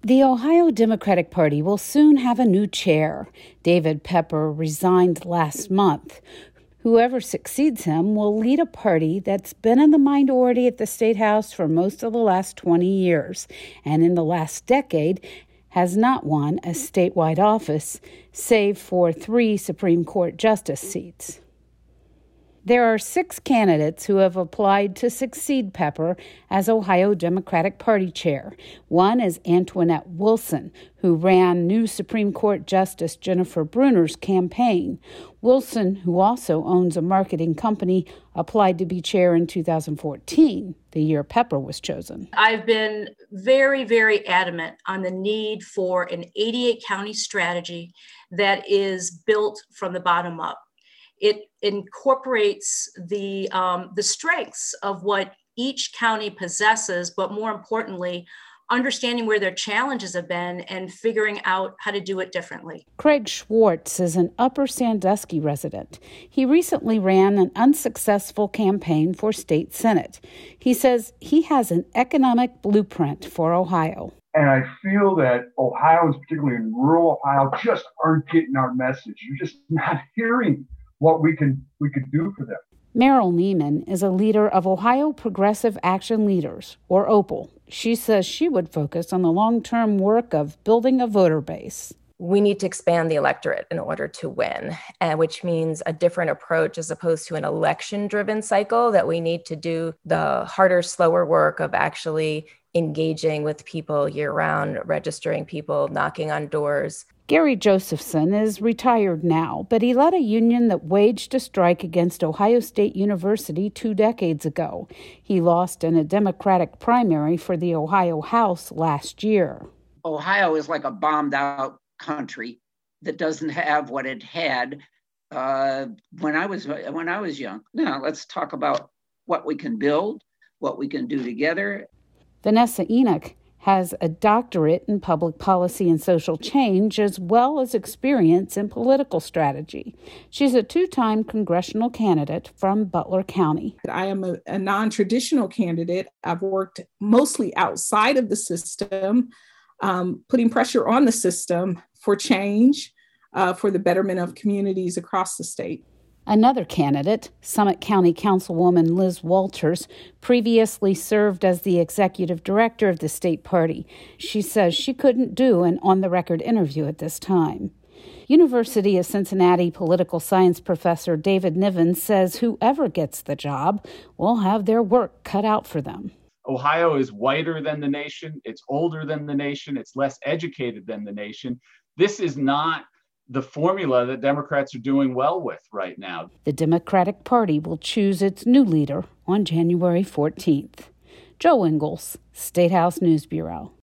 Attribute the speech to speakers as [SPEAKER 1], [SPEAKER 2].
[SPEAKER 1] The Ohio Democratic Party will soon have a new chair. David Pepper resigned last month. Whoever succeeds him will lead a party that's been in the minority at the State House for most of the last 20 years, and in the last decade has not won a statewide office, save for 3 Supreme Court justice seats. There are 6 candidates who have applied to succeed Pepper as Ohio Democratic Party chair. One is Antoinette Wilson, who ran new Supreme Court Justice Jennifer Brunner's campaign. Wilson, who also owns a marketing company, applied to be chair in 2014, the year Pepper was chosen.
[SPEAKER 2] I've been very, very adamant on the need for an 88-county strategy that is built from the bottom up. It incorporates the strengths of what each county possesses, but more importantly, understanding where their challenges have been and figuring out how to do it differently.
[SPEAKER 1] Craig Schwartz is an Upper Sandusky resident. He recently ran an unsuccessful campaign for state senate. He says he has an economic blueprint for Ohio.
[SPEAKER 3] And I feel that Ohioans, particularly in rural Ohio, just aren't getting our message. You're just not hearing what we could do for them.
[SPEAKER 1] Meryl Neiman is a leader of Ohio Progressive Action Leaders, or OPAL. She says she would focus on the long-term work of building a voter base.
[SPEAKER 4] We need to expand the electorate in order to win, which means a different approach as opposed to an election-driven cycle, that we need to do the harder, slower work of actually engaging with people year-round, registering people, knocking on doors.
[SPEAKER 1] Gary Josephson is retired now, but he led a union that waged a strike against Ohio State University 2 decades ago. He lost in a Democratic primary for the Ohio House last year.
[SPEAKER 5] Ohio is like a bombed-out country that doesn't have what it had when I was young. Now, let's talk about what we can build, what we can do together.
[SPEAKER 1] Vanessa Enoch has a doctorate in public policy and social change, as well as experience in political strategy. She's a 2-time congressional candidate from Butler County.
[SPEAKER 6] I am a non-traditional candidate. I've worked mostly outside of the system, putting pressure on the system for change, for the betterment of communities across the state.
[SPEAKER 1] Another candidate, Summit County Councilwoman Liz Walters, previously served as the executive director of the state party. She says she couldn't do an on-the-record interview at this time. University of Cincinnati political science professor David Niven says whoever gets the job will have their work cut out for them.
[SPEAKER 7] Ohio is whiter than the nation. It's older than the nation. It's less educated than the nation. This is not the formula that Democrats are doing well with right now.
[SPEAKER 1] The Democratic Party will choose its new leader on January 14th. Joe Ingles, State House News Bureau.